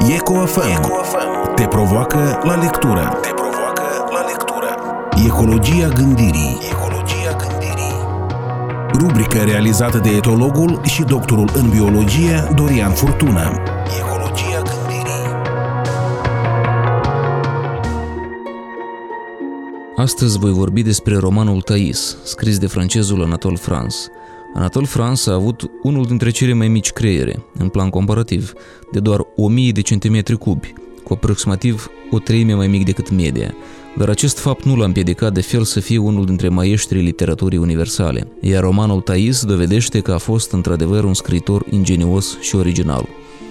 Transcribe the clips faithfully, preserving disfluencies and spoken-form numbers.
Eco F M te provoacă la lectură. Te provoacă la lectură. Ecologia gândirii. Ecologia gândirii. Rubrică realizată de etologul și doctorul în biologie Dorian Furtună. Ecologia gândirii. Astăzi voi vorbi despre romanul Thais, scris de francezul Anatole France. Anatole France a avut unul dintre cele mai mici creiere, în plan comparativ, de doar o mie de centimetri cubi, cu aproximativ o treime mai mic decât media, dar acest fapt nu l-a împiedicat de fel să fie unul dintre maestrii literaturii universale, iar romanul Thais dovedește că a fost într-adevăr un scriitor ingenios și original.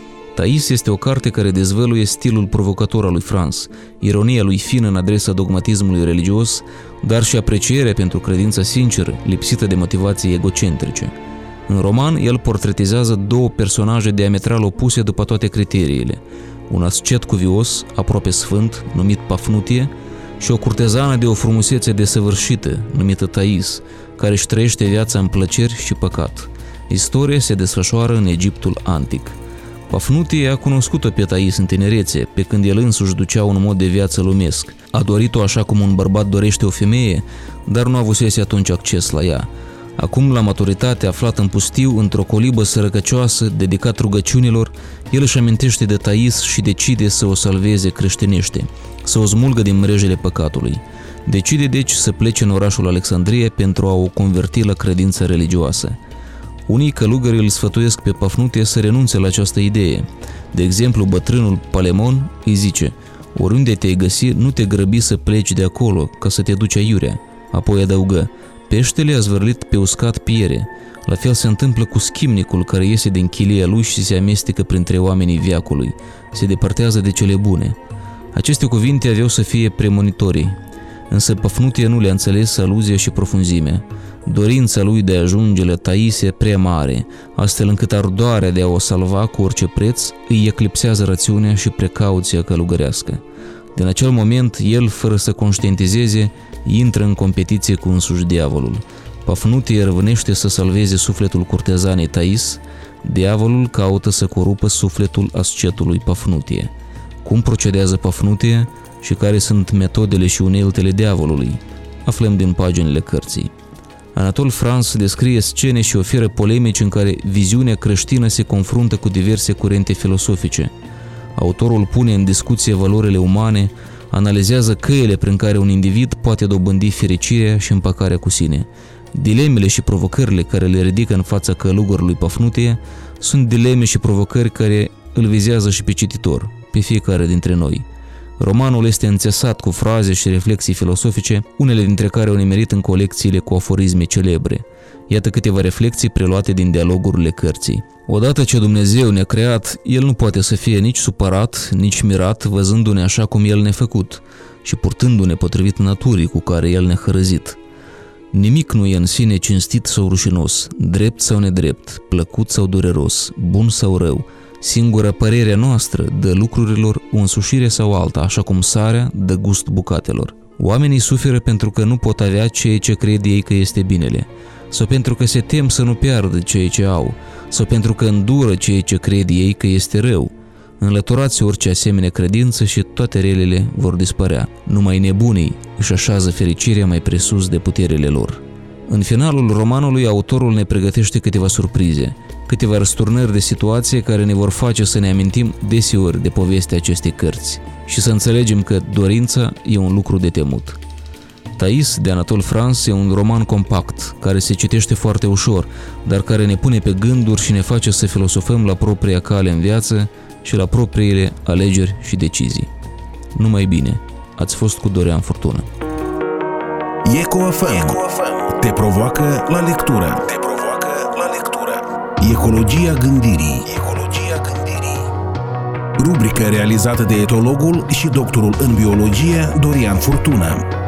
Thais este o carte care dezvăluie stilul provocator al lui France, ironia lui fină în adresa dogmatismului religios, dar și aprecierea pentru credința sinceră, lipsită de motivații egocentrice. În roman, el portretizează două personaje diametral opuse după toate criteriile, un ascet cuvios, aproape sfânt, numit Pafnutie, și o curtezană de o frumusețe desăvârșită, numită Thais, care își trăiește viața în plăceri și păcat. Istoria se desfășoară în Egiptul antic. Pafnutie a cunoscut-o pe Thais în tinerețe, pe când el însuși ducea un mod de viață lumesc. A dorit-o așa cum un bărbat dorește o femeie, dar nu avusese atunci acces la ea. Acum, la maturitate, aflat în pustiu, într-o colibă sărăcăcioasă, dedicat rugăciunilor, el își amintește de Thais și decide să o salveze creștinește, să o smulgă din mrejele păcatului. Decide deci să plece în orașul Alexandria pentru a o converti la credința religioasă. Unii călugări îl sfătuiesc pe Pafnutie să renunțe la această idee. De exemplu, bătrânul Palemon îi zice: oriunde te-ai găsi, nu te grăbi să pleci de acolo, ca să te duci aiurea. Apoi adăugă: peștele a zvârlit pe uscat piere. La fel se întâmplă cu schimnicul care iese din chilia lui și se amestecă printre oamenii veacului. Se depărtează de cele bune. Aceste cuvinte aveau să fie premonitorii, însă Pafnutie nu le-a înțeles aluzia și profunzimea. Dorința lui de a ajunge la Thais e prea mare, astfel încât ardoarea de a o salva cu orice preț îi eclipsează rațiunea și precauția călugărească. Din acel moment, el, fără să conștientizeze, intră în competiție cu însuși diavolul. Pafnutie răvânește să salveze sufletul curtezanei Thais, diavolul caută să corupă sufletul ascetului Pafnutie. Cum procedează Pafnutie și care sunt metodele și uneltele diavolului? Aflăm din paginile cărții. Anatole France descrie scene și oferă polemici în care viziunea creștină se confruntă cu diverse curente filosofice. Autorul pune în discuție valorile umane, analizează căile prin care un individ poate dobândi fericirea și împăcarea cu sine. Dilemele și provocările care le ridică în fața călugărului Pafnutie sunt dileme și provocări care îl vizează și pe cititor, pe fiecare dintre noi. Romanul este înțesat cu fraze și reflexii filosofice, unele dintre care au nimerit în colecțiile cu aforisme celebre. Iată câteva reflexii preluate din dialogurile cărții. Odată ce Dumnezeu ne-a creat, El nu poate să fie nici supărat, nici mirat, văzându-ne așa cum El ne-a făcut și purtându-ne potrivit naturii cu care El ne-a hărăzit. Nimic nu e în sine cinstit sau rușinos, drept sau nedrept, plăcut sau dureros, bun sau rău. Singura părerea noastră dă lucrurilor o însușire sau alta, așa cum sarea dă gust bucatelor. Oamenii suferă pentru că nu pot avea ceea ce cred ei că este binele, sau pentru că se tem să nu piardă ceea ce au, sau pentru că îndură ceea ce cred ei că este rău. Înlăturați orice asemenea credință și toate relele vor dispărea. Numai nebunii își așează fericirea mai presus de puterile lor. În finalul romanului, autorul ne pregătește câteva surprize, câteva răsturnări de situație care ne vor face să ne amintim deseori de povestea acestei cărți și să înțelegem că dorința e un lucru de temut. Thais, de Anatole France, e un roman compact, care se citește foarte ușor, dar care ne pune pe gânduri și ne face să filosofăm la propria cale în viață și la propriile alegeri și decizii. Numai bine, ați fost cu Dorian Furtună. Eco F M te provoacă la lectură. Te provoacă la lectură. Ecologia gândirii. Ecologia gândirii. Rubrică realizată de etologul și doctorul în biologie Dorian Furtună.